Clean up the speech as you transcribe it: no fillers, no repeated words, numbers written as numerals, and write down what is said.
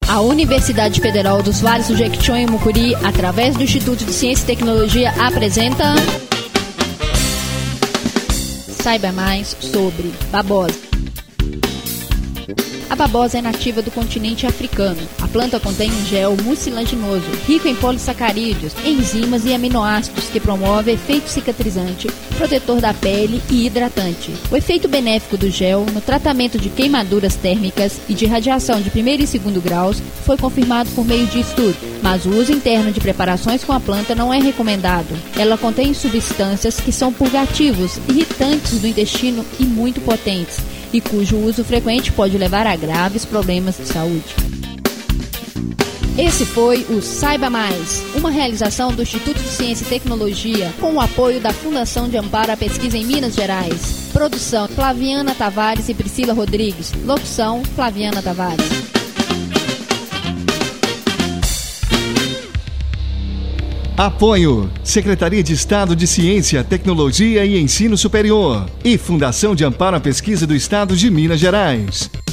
A Universidade Federal dos Vales do Jequitinhonha e Mucuri, através do Instituto de Ciência e Tecnologia, apresenta... Saiba mais sobre babosa. A babosa é nativa do continente africano. A planta contém um gel mucilaginoso, rico em polissacarídeos, enzimas e aminoácidos que promove efeito cicatrizante, protetor da pele e hidratante. O efeito benéfico do gel no tratamento de queimaduras térmicas e de radiação de primeiro e segundo graus foi confirmado por meio de estudo, mas o uso interno de preparações com a planta não é recomendado. Ela contém substâncias que são purgativos, irritantes do intestino e muito potentes, e cujo uso frequente pode levar a graves problemas de saúde. Esse foi o Saiba Mais, uma realização do Instituto de Ciência e Tecnologia com o apoio da Fundação de Amparo à Pesquisa em Minas Gerais. Produção: Flaviana Tavares e Priscila Rodrigues. Locução: Flaviana Tavares. Apoio: Secretaria de Estado de Ciência, Tecnologia e Ensino Superior e Fundação de Amparo à Pesquisa do Estado de Minas Gerais.